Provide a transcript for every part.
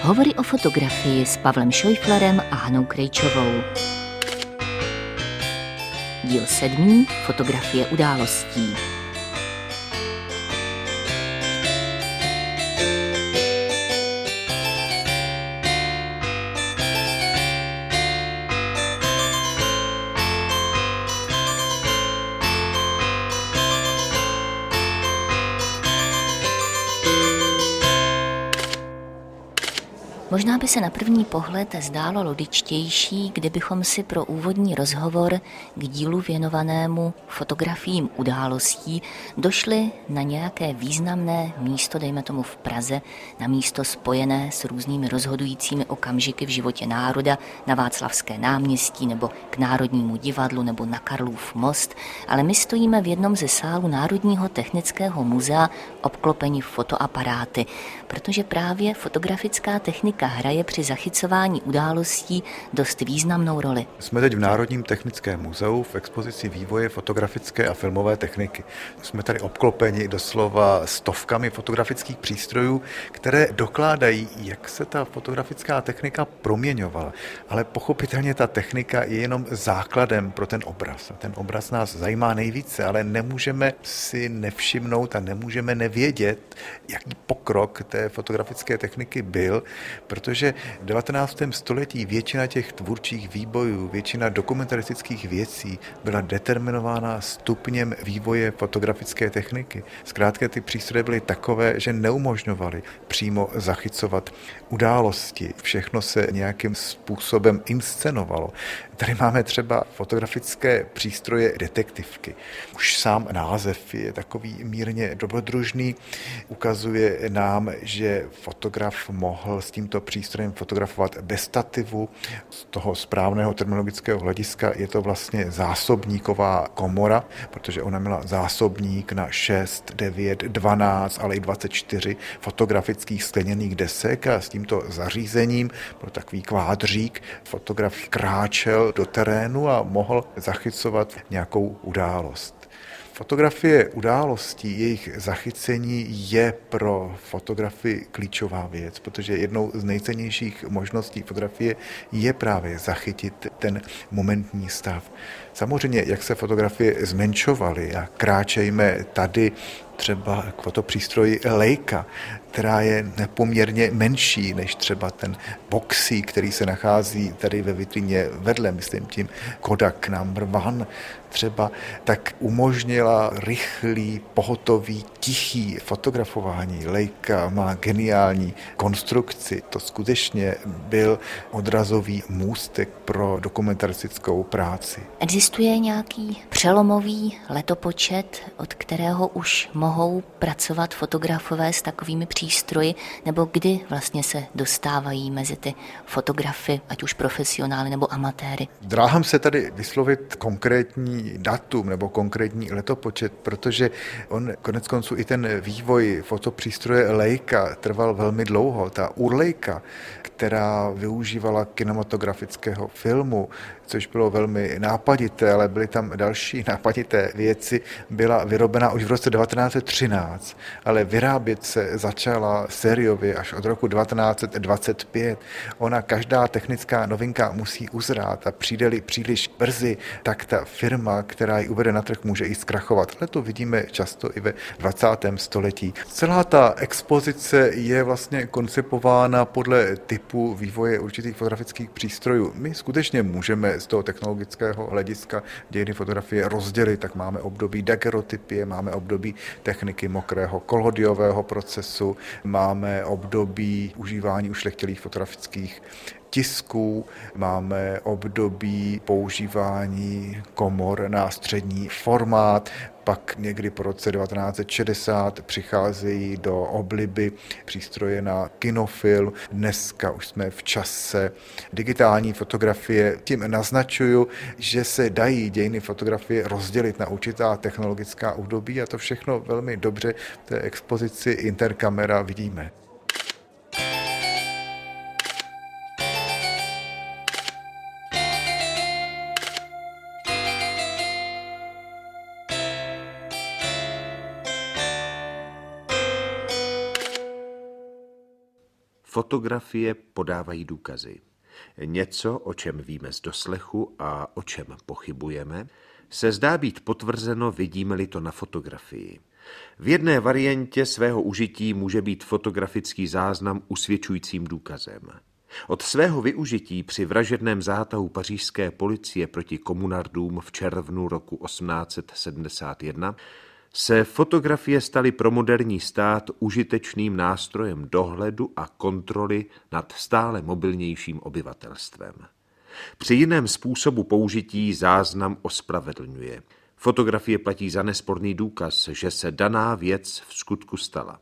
Hovory o fotografii s Pavlem Šojflerem a Hanou Krejčovou. Díl 7. Fotografie událostí. Možná by se na první pohled zdálo logičtější, kdybychom si pro úvodní rozhovor k dílu věnovanému fotografiím událostí došli na nějaké významné místo, dejme tomu v Praze, na místo spojené s různými rozhodujícími okamžiky v životě národa, na Václavské náměstí nebo k Národnímu divadlu nebo na Karlův most, ale my stojíme v jednom ze sálů Národního technického muzea obklopeni fotoaparáty, protože právě fotografická technika hraje při zachycování událostí dost významnou roli. Jsme teď v Národním technickém muzeu v expozici vývoje fotografické a filmové techniky. Jsme tady obklopeni doslova stovkami fotografických přístrojů, které dokládají, jak se ta fotografická technika proměňovala. Ale pochopitelně ta technika je jenom základem pro ten obraz. Ten obraz nás zajímá nejvíce, ale nemůžeme si nevšimnout a nemůžeme nevědět, jaký pokrok té fotografické techniky byl, protože v 19. století většina těch tvůrčích výbojů, většina dokumentaristických věcí byla determinována stupněm vývoje fotografické techniky. Zkrátka ty přístroje byly takové, že neumožňovaly přímo zachycovat události. Všechno se nějakým způsobem inscenovalo. Tady máme třeba fotografické přístroje detektivky. Už sám název je takový mírně dobrodružný. Ukazuje nám, že fotograf mohl s tímto přístrojem fotografovat bez stativu. Z toho správného terminologického hlediska je to vlastně zásobníková komora, protože ona měla zásobník na 6, 9, 12, ale i 24 fotografických skleněných desek a s tímto zařízením pro takový kvádřík fotograf kráčel do terénu a mohl zachycovat nějakou událost. Fotografie událostí, jejich zachycení je pro fotografii klíčová věc, protože jednou z nejcennějších možností fotografie je právě zachytit ten momentní stav. Samozřejmě, jak se fotografie zmenšovaly a kráčejme tady třeba k fotopřístroji Leica, která je nepoměrně menší než třeba ten Boxy, který se nachází tady ve vitrině vedle, myslím tím Kodak No. 1 třeba, tak umožnila rychlý, pohotový, tichý fotografování. Leica má geniální konstrukci. To skutečně byl odrazový můstek pro dokumentaristickou práci. Existuje nějaký přelomový letopočet, od kterého už mohou pracovat fotografové s takovými přístroji, nebo kdy vlastně se dostávají mezi ty fotografy, ať už profesionály nebo amatéry? Dráhám se tady vyslovit konkrétní datum nebo konkrétní letopočet, protože on koneckonců i ten vývoj fotopřístroje Leica trval velmi dlouho. Ta Urleica, která využívala kinematografického filmu, což bylo velmi nápadité, ale byly tam další nápadité věci, byla vyrobena už v roce 1913, ale vyrábět se začala sériově až od roku 1925. Ona každá technická novinka musí uzrát a přijde-li příliš brzy, tak ta firma, která ji uvede na trh, může i zkrachovat. Ale to vidíme často i ve 20. století. Celá ta expozice je vlastně koncipována podle typu vývoje určitých fotografických přístrojů. My skutečně můžeme z toho technologického hlediska dějiny fotografie rozdělit, tak máme období daguerreotypie, máme období techniky mokrého kolhodiového procesu, máme období užívání ušlechtilých fotografických tisků, máme období používání komor na střední formát, pak někdy po roce 1960 přicházejí do obliby přístroje na kinofilm. Dneska už jsme v čase digitální fotografie. Tím naznačuju, že se dají dějiny fotografie rozdělit na určitá technologická období a to všechno velmi dobře v té expozici Interkamera vidíme. fotografie podávají důkazy. Něco, o čem víme z doslechu a o čem pochybujeme, se zdá být potvrzeno, vidíme-li to na fotografii. V jedné variantě svého užití může být fotografický záznam usvědčujícím důkazem. Od svého využití při vražedném zátahu pařížské policie proti komunardům v červnu roku 1871 se fotografie staly pro moderní stát užitečným nástrojem dohledu a kontroly nad stále mobilnějším obyvatelstvem. Při jiném způsobu použití záznam ospravedlňuje. Fotografie platí za nesporný důkaz, že se daná věc v skutku stala.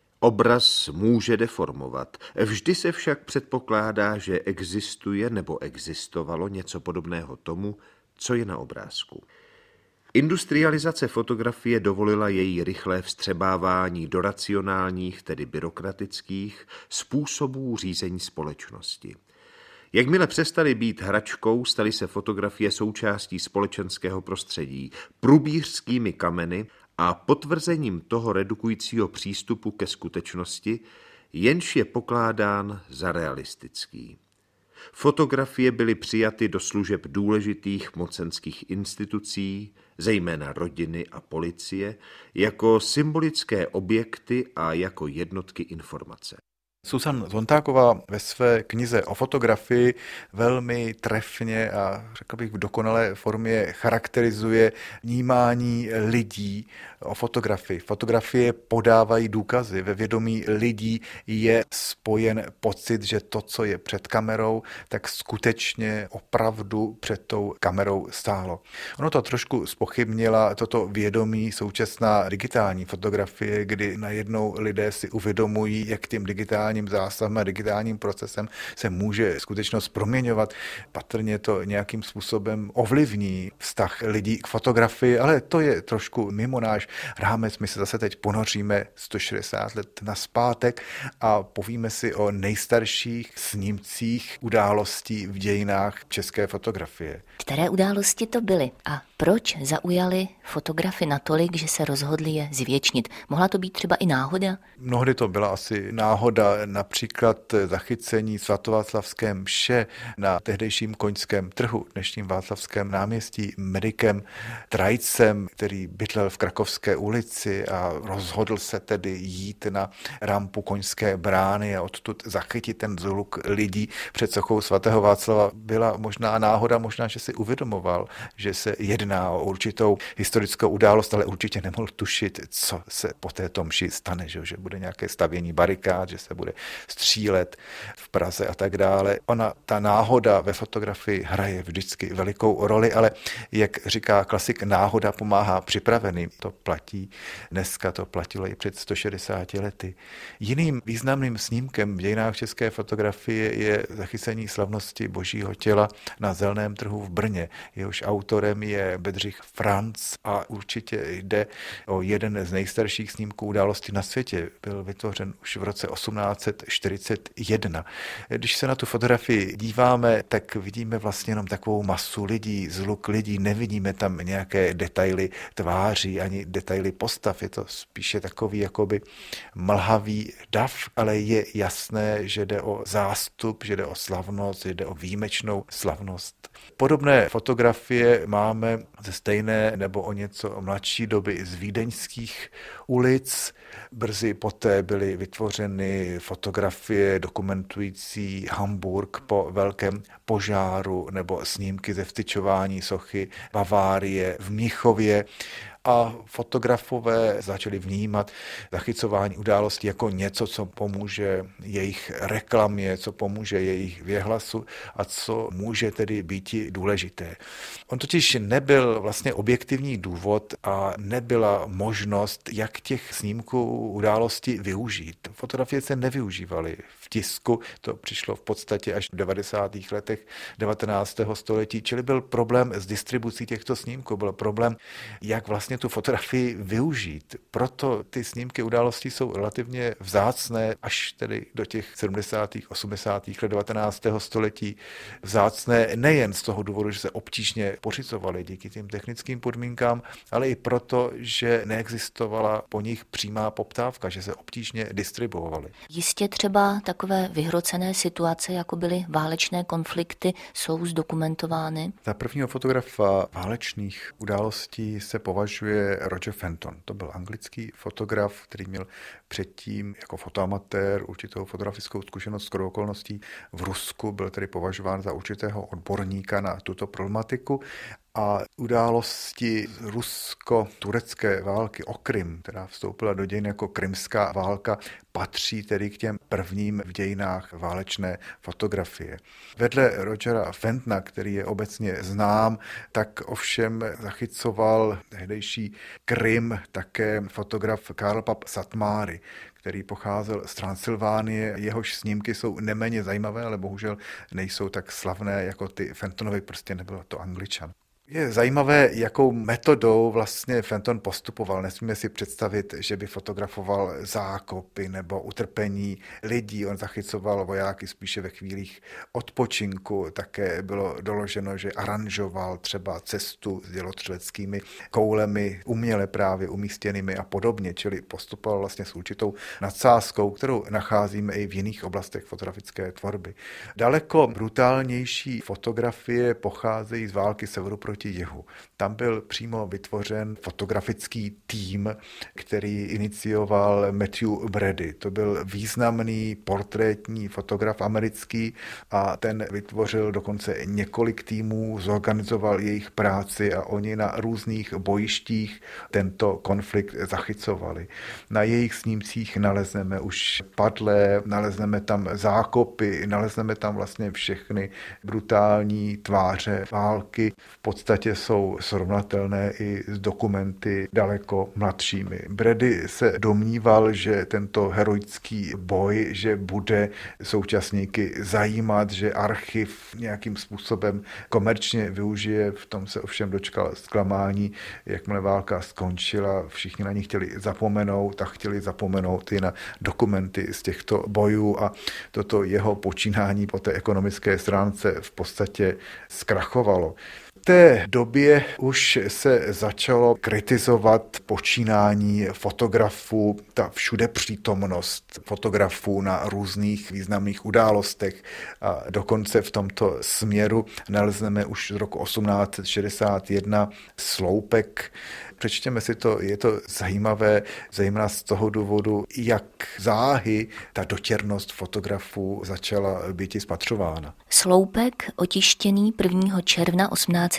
Obraz může deformovat, vždy se však předpokládá, že existuje nebo existovalo něco podobného tomu, co je na obrázku. Industrializace fotografie dovolila její rychlé vstřebávání do racionálních, tedy byrokratických, způsobů řízení společnosti. Jakmile přestaly být hračkou, staly se fotografie součástí společenského prostředí, průbířskými kameny a potvrzením toho redukujícího přístupu ke skutečnosti, jenž je pokládán za realistický. Fotografie byly přijaty do služeb důležitých mocenských institucí, zejména rodiny a policie, jako symbolické objekty a jako jednotky informace. Susan Zontáková ve své knize o fotografii velmi trefně a řekl bych v dokonalé formě charakterizuje vnímání lidí o fotografii. Fotografie podávají důkazy. Ve vědomí lidí je spojen pocit, že to, co je před kamerou, tak skutečně opravdu před tou kamerou stálo. Ono to trošku zpochybnila toto vědomí současná digitální fotografie, kdy najednou lidé si uvědomují, jak tím digitálním zásahem a digitálním procesem se může skutečnost proměňovat. Patrně to nějakým způsobem ovlivní vztah lidí k fotografii, ale to je trošku mimo náš rámec. My se zase teď ponoříme 160 let nazpátek a povíme si o nejstarších snímcích událostí v dějinách české fotografie. Které události to byly a proč zaujaly fotografy natolik, že se rozhodli je zvětšnit? Mohla to být třeba i náhoda? Mnohdy to byla asi náhoda, například zachycení svatováclavské mše na tehdejším koňském trhu, dnešním Václavském náměstí, medikem Trajcem, který bydlel v Krakovské ulici a rozhodl se tedy jít na rampu Koňské brány a odtud zachytit ten zhluk lidí před sochou svatého Václava. Byla možná náhoda, možná, že si uvědomoval, že se jedná o určitou historickou událost, ale určitě nemohl tušit, co se po této mši stane, že bude nějaké stavění barikád, že se bude střílet v Praze a tak dále. Ta náhoda ve fotografii hraje vždycky velikou roli, ale jak říká klasik, náhoda pomáhá připraveným. To platí dneska, to platilo i před 160 lety. Jiným významným snímkem v dějinách české fotografie je zachycení slavnosti Božího těla na Zelném trhu v Brně. Jehož autorem je Bedřich Franc a určitě jde o jeden z nejstarších snímků události na světě. Byl vytvořen už v roce 1841. Když se na tu fotografii díváme, tak vidíme vlastně jenom takovou masu lidí, zhluk lidí, nevidíme tam nějaké detaily tváří ani detaily postav. Je to spíše takový jakoby mlhavý dav, ale je jasné, že jde o zástup, že jde o slavnost, že jde o výjimečnou slavnost. Podobné fotografie máme ze stejné nebo o něco mladší doby z vídeňských ulic. Brzy poté byly vytvořeny fotografie dokumentující Hamburg po velkém požáru nebo snímky ze vstyčování sochy Bavárie v Mnichově. A fotografové začali vnímat zachycování událostí jako něco, co pomůže jejich reklamě, co pomůže jejich věhlasu a co může tedy být důležité. On totiž nebyl vlastně objektivní důvod a nebyla možnost, jak těch snímků událostí využít. Fotografie se nevyužívaly v tisku, to přišlo v podstatě až v 90. letech 19. století, čili byl problém s distribucí těchto snímků, byl problém, jak vlastně vlastně tu fotografii využít. Proto ty snímky událostí jsou relativně vzácné, až tedy do těch 70. 80. let 19. století. Vzácné nejen z toho důvodu, že se obtížně pořizovaly díky těm technickým podmínkám, ale i proto, že neexistovala po nich přímá poptávka, že se obtížně distribuovaly. Jistě třeba takové vyhrocené situace, jako byly válečné konflikty, jsou zdokumentovány. Za prvního fotografa válečných událostí se považuje Roger Fenton. To byl anglický fotograf, který měl předtím jako fotoamatér určitou fotografickou zkušenost shodou okolností v Rusku, byl tedy považován za určitého odborníka na tuto problematiku. A události rusko-turecké války o Krym, která vstoupila do dějin jako krymská válka, patří tedy k těm prvním v dějinách válečné fotografie. Vedle Rogera Fentona, který je obecně znám, tak ovšem zachycoval tehdejší Krym také fotograf Karl Pap Satmáry, který pocházel z Transylvánie. Jehož snímky jsou neméně zajímavé, ale bohužel nejsou tak slavné jako ty Fentonovy, prostě nebyl to Angličan. Je zajímavé, jakou metodou vlastně Fenton postupoval. Nesmíme si představit, že by fotografoval zákopy nebo utrpení lidí. On zachycoval vojáky spíše ve chvílích odpočinku. Také bylo doloženo, že aranžoval třeba cestu s dělostřeleckými koulemi, uměle právě umístěnými a podobně. Čili postupoval vlastně s určitou nadsázkou, kterou nacházíme i v jiných oblastech fotografické tvorby. Daleko brutálnější fotografie pocházejí z války severu proti jihu. Tam byl přímo vytvořen fotografický tým, který inicioval Matthew Brady. To byl významný portrétní fotograf americký a ten vytvořil dokonce několik týmů, zorganizoval jejich práci a oni na různých bojištích tento konflikt zachycovali. Na jejich snímcích nalezneme už padlé, nalezneme tam zákopy, nalezneme tam vlastně všechny brutální tváře války. V podstatě jsou srovnatelné i s dokumenty daleko mladšími. Brady se domníval, že tento heroický boj, že bude současníky zajímat, že archiv nějakým způsobem komerčně využije, v tom se ovšem dočkal zklamání, jakmile válka skončila, všichni na ní chtěli zapomenout a chtěli zapomenout i na dokumenty z těchto bojů a toto jeho počínání po té ekonomické stránce v podstatě zkrachovalo. V té době už se začalo kritizovat počínání fotografů, ta všude přítomnost fotografů na různých významných událostech a dokonce v tomto směru nalezneme už z roku 1861 sloupek. Přečtěme si to, je to zajímavé, zejména z toho důvodu, jak záhy ta dotěrnost fotografů začala být spatřována. Sloupek otištěný 1. června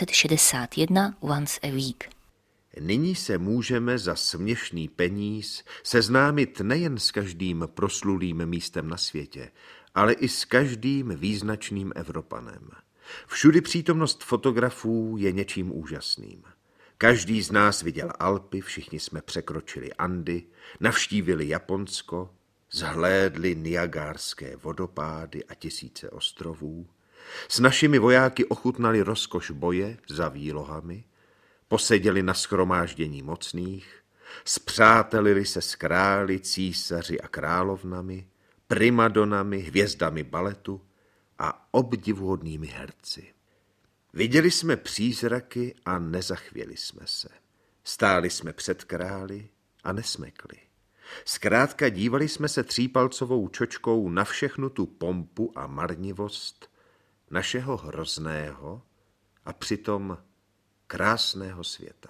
1861 Once a Week. Nyní se můžeme za směšný peníz seznámit nejen s každým proslulým místem na světě, ale i s každým význačným Evropanem. Všudy přítomnost fotografů je něčím úžasným. Každý z nás viděl Alpy, všichni jsme překročili Andy, navštívili Japonsko, zhlédli Niagárské vodopády a tisíce ostrovů, s našimi vojáky ochutnali rozkoš boje za výlohami, poseděli na shromáždění mocných, spřátelili se s králi, císaři a královnami, primadonami, hvězdami baletu a obdivuhodnými herci. Viděli jsme přízraky a nezachvěli jsme se. Stáli jsme před králi a nesmekli. Zkrátka dívali jsme se třípalcovou čočkou na všechnu tu pompu a marnivost našeho hrozného a přitom krásného světa.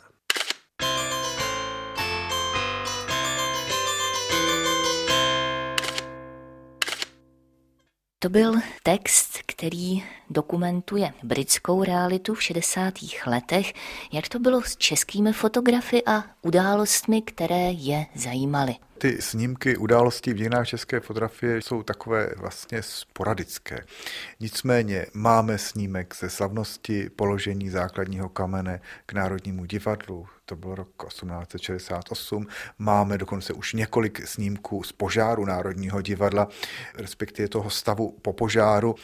To byl text, který dokumentuje britskou realitu v 60. letech, jak to bylo s českými fotografy a událostmi, které je zajímaly. Ty snímky událostí v dějinách české fotografie jsou takové vlastně sporadické. Nicméně máme snímek ze slavnosti položení základního kamene k Národnímu divadlu, to byl rok 1868. Máme dokonce už několik snímků z požáru Národního divadla, respektive toho stavu po požáru.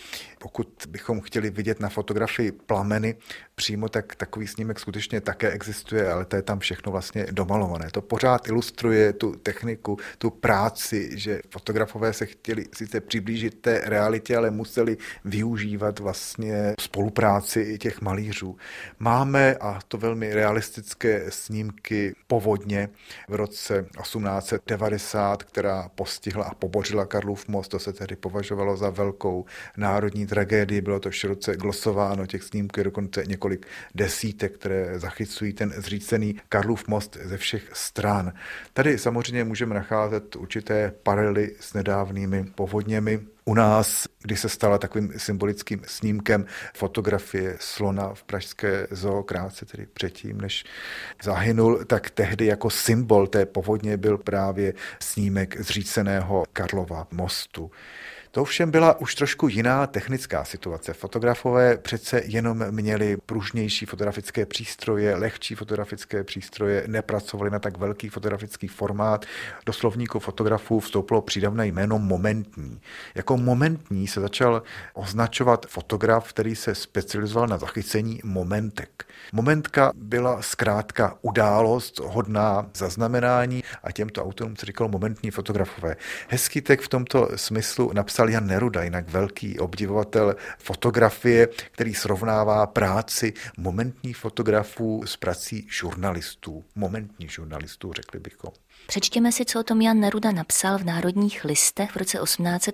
Pokud bychom chtěli vidět na fotografii plameny přímo, tak takový snímek skutečně také existuje, ale to je tam všechno vlastně domalované. To pořád ilustruje tu techniku, tu práci, že fotografové se chtěli sice přiblížit té realitě, ale museli využívat vlastně spolupráci těch malířů. Máme, a to velmi realistické snímky povodně v roce 1890, která postihla a pobořila Karlův most. To se tedy považovalo za velkou národní tragédii. Bylo to široce glosováno, těch snímků je dokonce několik desítek, které zachycují ten zřícený Karlův most ze všech stran. Tady samozřejmě můžeme nacházet určité paralely s nedávnými povodněmi. U nás, když se stala takovým symbolickým snímkem fotografie slona v pražské zoo, krátce tedy předtím, než zahynul, tak tehdy jako symbol té povodně byl právě snímek zříceného Karlova mostu. To ovšem byla už trošku jiná technická situace. Fotografové přece jenom měli pružnější fotografické přístroje, lehčí fotografické přístroje, nepracovali na tak velký fotografický formát. Do slovníku fotografů vstoupilo přídavné jméno momentní. Jako momentní se začal označovat fotograf, který se specializoval na zachycení momentek. Momentka byla zkrátka událost hodná zaznamenání a těmto autorům se říkalo momentní fotografové. Hezký text v tomto smyslu napsal Jan Neruda, jinak velký obdivovatel fotografie, který srovnává práci momentních fotografů s prací žurnalistů. Momentních žurnalistů, řekli bychom. Přečtěme si, co o tom Jan Neruda napsal v Národních listech v roce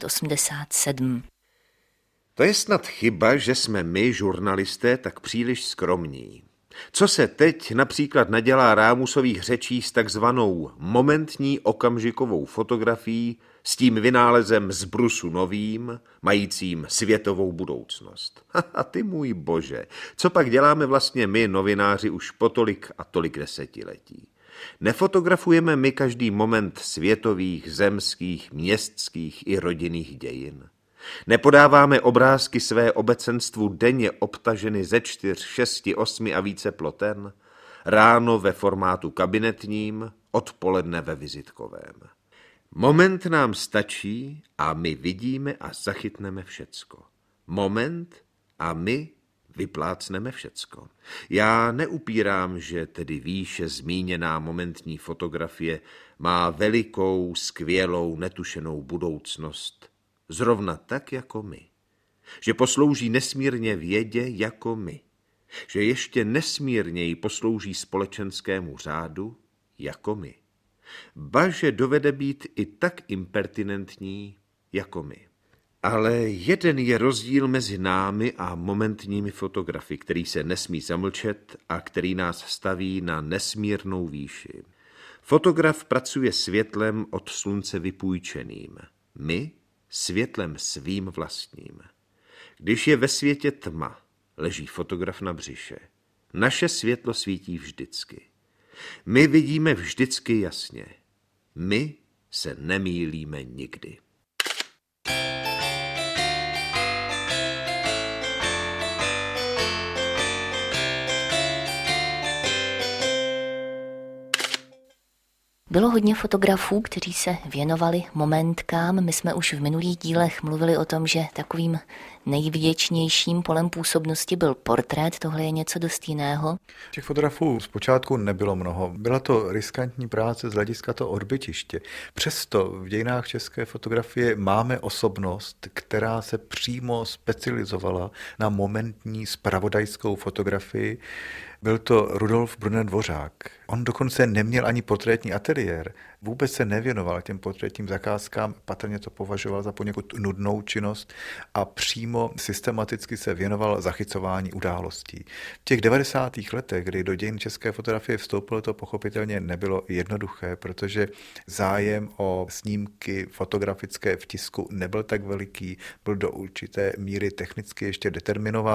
1887. To je snad chyba, že jsme my, žurnalisté, tak příliš skromní. Co se teď například nadělá Rámusových řečí s takzvanou momentní okamžikovou fotografií, s tím vynálezem z brusu novým, majícím světovou budoucnost. A ty můj bože, co pak děláme vlastně my, novináři, už po tolik a tolik desetiletí? Nefotografujeme my každý moment světových, zemských, městských i rodinných dějin? Nepodáváme obrázky své obecenstvu denně obtaženy ze 4, 6, 8 a více ploten? Ráno ve formátu kabinetním, odpoledne ve vizitkovém. Moment nám stačí a my vidíme a zachytneme všecko. Moment a my vyplácneme všecko. Já neupírám, že tedy výše zmíněná momentní fotografie má velikou, skvělou, netušenou budoucnost. Zrovna tak jako my. Že poslouží nesmírně vědě jako my. Že ještě nesmírněji poslouží společenskému řádu jako my. Ba že dovede být i tak impertinentní jako my. Ale jeden je rozdíl mezi námi a momentními fotografy, který se nesmí zamlčet a který nás staví na nesmírnou výši. Fotograf pracuje světlem od slunce vypůjčeným. My světlem svým vlastním. Když je ve světě tma, leží fotograf na břiše. Naše světlo svítí vždycky. My vidíme vždycky jasně. My se nemýlíme nikdy. Bylo hodně fotografů, kteří se věnovali momentkám. My jsme už v minulých dílech mluvili o tom, že takovým nejvděčnějším polem působnosti byl portrét. Tohle je něco dost jiného. Těch fotografů zpočátku nebylo mnoho. Byla to riskantní práce z hlediska toho odbytiště. Přesto v dějinách české fotografie máme osobnost, která se přímo specializovala na momentní zpravodajskou fotografii. Byl to Rudolf Brunner Dvořák. On dokonce neměl ani portrétní ateliér. Vůbec se nevěnoval těm portrétním zakázkám, patrně to považoval za poněkud nudnou činnost a přímo systematicky se věnoval zachycování událostí. V těch 90. letech, kdy do dějin české fotografie vstoupilo, to pochopitelně nebylo jednoduché, protože zájem o snímky fotografické v tisku nebyl tak veliký, byl do určité míry technicky ještě determinován.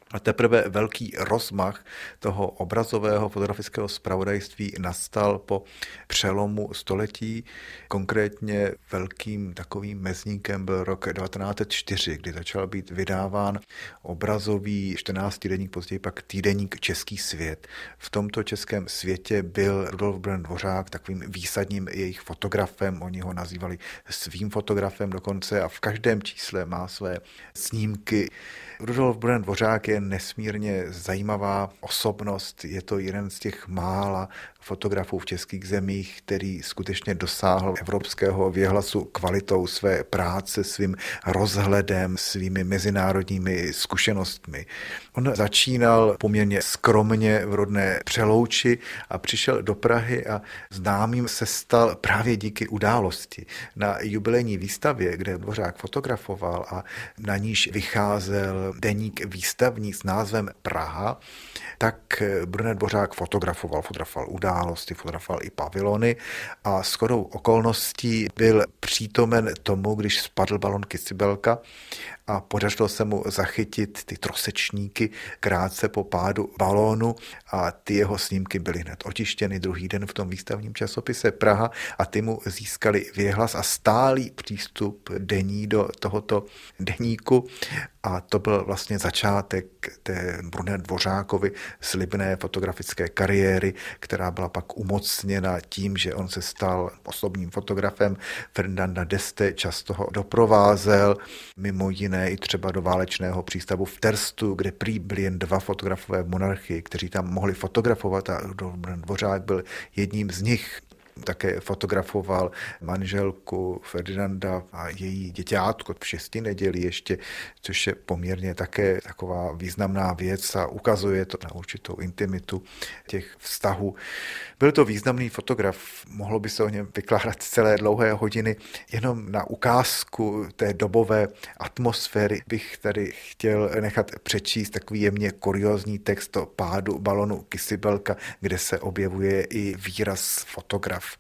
A teprve velký rozmach toho obrazového fotografického zpravodajství nastal po přelomu století. Konkrétně velkým takovým mezníkem byl rok 1904, kdy začal být vydáván obrazový 14denník, později pak týdeník Český svět. V tomto českém světě byl Rudolf Brunnen Dvořák takovým výsadním jejich fotografem, oni ho nazývali svým fotografem dokonce a v každém čísle má své snímky. Rudolf Brunnen Dvořák je nesmírně zajímavá osobnost, je to jeden z těch mála fotografů v českých zemích, který skutečně dosáhl evropského věhlasu kvalitou své práce, svým rozhledem, svými mezinárodními zkušenostmi. On začínal poměrně skromně v rodné Přelouči a přišel do Prahy a známým se stal právě díky Události. Na jubilejní výstavě, kde Dvořák fotografoval a na níž vycházel deník výstavní s názvem Praha, tak Brunnen Dvořák fotografoval Události, fotografoval i pavilony a shodou okolností byl přítomen tomu, když spadl balon Kysibelka a podařilo se mu zachytit ty trosečníky krátce po pádu balónu a ty jeho snímky byly hned otištěny druhý den v tom výstavním časopise Praha a ty mu získali věhlas a stálý přístup denní do tohoto deníku a to byl vlastně začátek té Brunner Dvořákovy slibné fotografické kariéry, která byla pak umocněna tím, že on se stal osobním fotografem Ferdinanda d'Este, často ho doprovázel, mimo jiné i třeba do válečného přístavu v Terstu, kde prý byli jen 2 fotografové v monarchii, kteří tam mohli fotografovat a Rudolf Brunnen Dvořák byl jedním z nich. Také fotografoval manželku Ferdinanda a její děťátko v 6 nedělí ještě, což je poměrně také taková významná věc a ukazuje to na určitou intimitu těch vztahů. Byl to významný fotograf, mohlo by se o něm vykládat celé dlouhé hodiny. Jenom na ukázku té dobové atmosféry bych tady chtěl nechat přečíst takový jemně kuriózní text o pádu balonu Kysibelka, kde se objevuje i výraz fotograf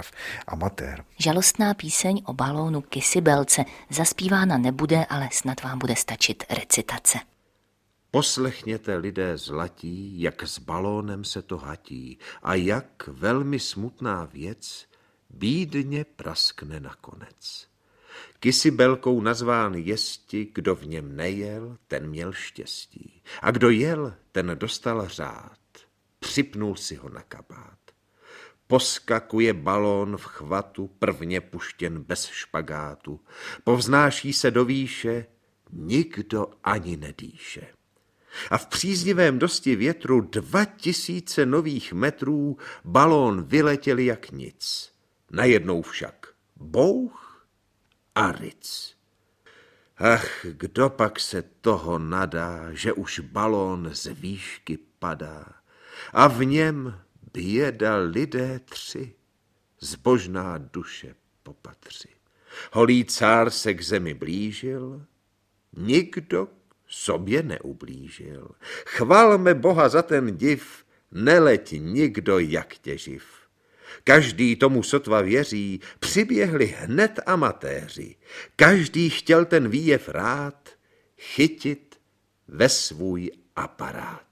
amatér. Žalostná píseň o balónu Kysibelce zaspívána nebude, ale snad vám bude stačit recitace. Poslechněte, lidé zlatí, jak s balónem se to hatí a jak velmi smutná věc bídně praskne nakonec. Kysibelkou nazván jesti, kdo v něm nejel, ten měl štěstí. A kdo jel, ten dostal řád. Připnul si ho na kabát. Poskakuje balón v chvatu, prvně puštěn bez špagátu. Povznáší se do výše, nikdo ani nedýše. A v příznivém dosti větru 2000 nových metrů balón vyletěl jak nic. Najednou však bouch a ryc. Ach, kdo pak se toho nadá, že už balón z výšky padá a v něm běda lidé 3, zbožná duše popatři. Holý cár se k zemi blížil, nikdo sobě neublížil. Chvalme Boha za ten div, neleť nikdo jak těživ. Každý tomu sotva věří, přiběhli hned amatéři. Každý chtěl ten výjev rád chytit ve svůj aparát.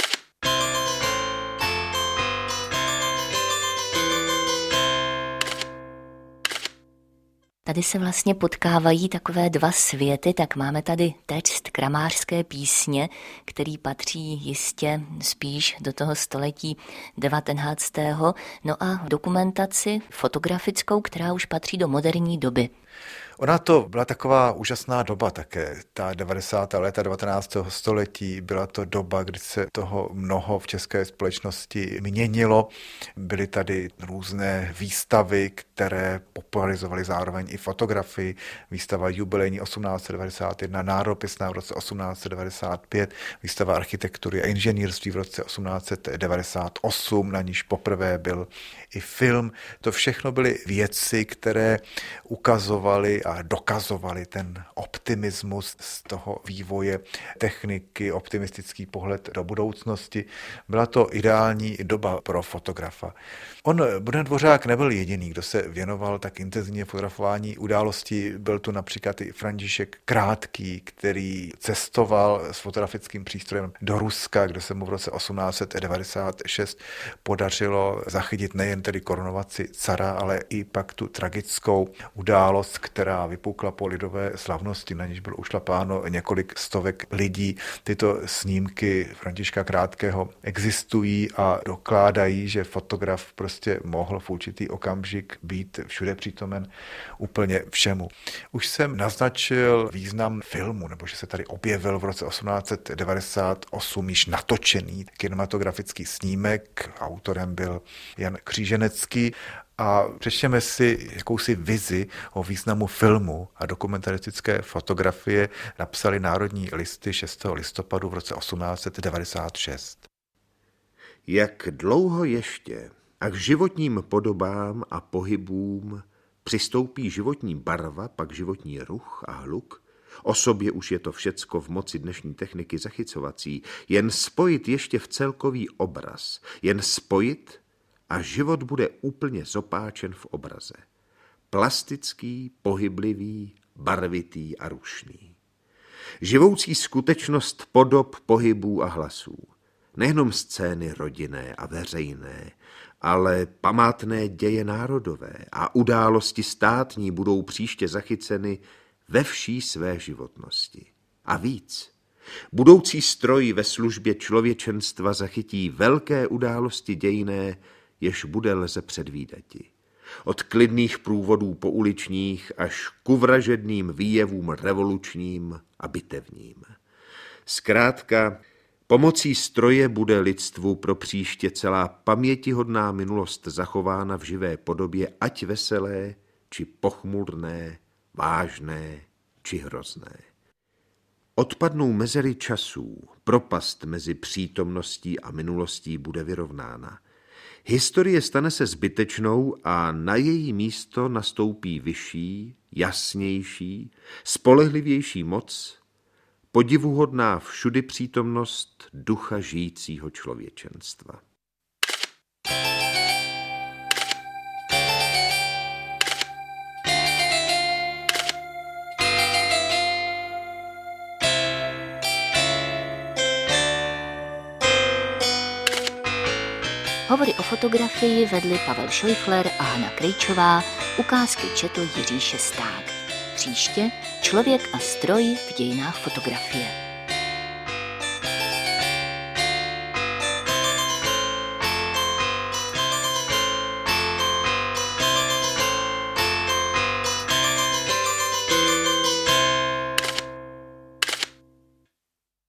Tady se vlastně potkávají takové 2 světy, tak máme tady text kramářské písně, který patří jistě spíš do toho století 19. No a dokumentaci fotografickou, která už patří do moderní doby. Ona to byla taková úžasná doba také, ta 90. léta 19. století, byla to doba, kdy se toho mnoho v české společnosti měnilo. Byly tady různé výstavy, které popularizovaly zároveň i fotografii. Výstava jubilejní 1891, náropisná v roce 1895, výstava architektury a inženýrství v roce 1898, na níž poprvé byl i film. To všechno byly věci, které ukazovaly a dokazovali ten optimismus z toho vývoje techniky, optimistický pohled do budoucnosti. Byla to ideální doba pro fotografa. Bohdan Dvořák nebyl jediný, kdo se věnoval tak intenzivně fotografování událostí. Byl tu například i František Krátký, který cestoval s fotografickým přístrojem do Ruska, kde se mu v roce 1896 podařilo zachytit nejen tedy korunovaci cara, ale i pak tu tragickou událost, která vypukla po lidové slavnosti, na níž bylo ušlapáno několik stovek lidí. Tyto snímky Františka Krátkého existují a dokládají, že fotograf prostě mohl v určitý okamžik být všude přítomen úplně všemu. Už jsem naznačil význam filmu, nebo že se tady objevil v roce 1898 již natočený kinematografický snímek. Autorem byl Jan Kříženecký. A přečtěme si jakousi vizi o významu filmu a dokumentaristické fotografie napsali Národní listy 6. listopadu v roce 1896. Jak dlouho ještě a k životním podobám a pohybům přistoupí životní barva, pak životní ruch a hluk, o sobě už je to všecko v moci dnešní techniky zachycovací, jen spojit ještě v celkový obraz, jen spojit a život bude úplně zopáčen v obraze. Plastický, pohyblivý, barvitý a rušný. Živoucí skutečnost podob, pohybů a hlasů. Nejenom scény rodinné a veřejné, ale památné děje národové a události státní budou příště zachyceny ve vší své životnosti. A víc. Budoucí stroj ve službě člověčenstva zachytí velké události dějinné, jež bude lze předvídati. Od klidných průvodů pouličních až ku vražedným výjevům revolučním a bitevním. Zkrátka, pomocí stroje bude lidstvu pro příště celá pamětihodná minulost zachována v živé podobě, ať veselé, či pochmurné, vážné, či hrozné. Odpadnou mezery časů, propast mezi přítomností a minulostí bude vyrovnána. Historie stane se zbytečnou a na její místo nastoupí vyšší, jasnější, spolehlivější moc, podivuhodná všudy přítomnost ducha žijícího člověčenstva. Hovory o fotografii vedli Pavel Šojfler a Hana Krejčová, ukázky četl Jiří Šesták. Příště Člověk a stroj v dějinách fotografie.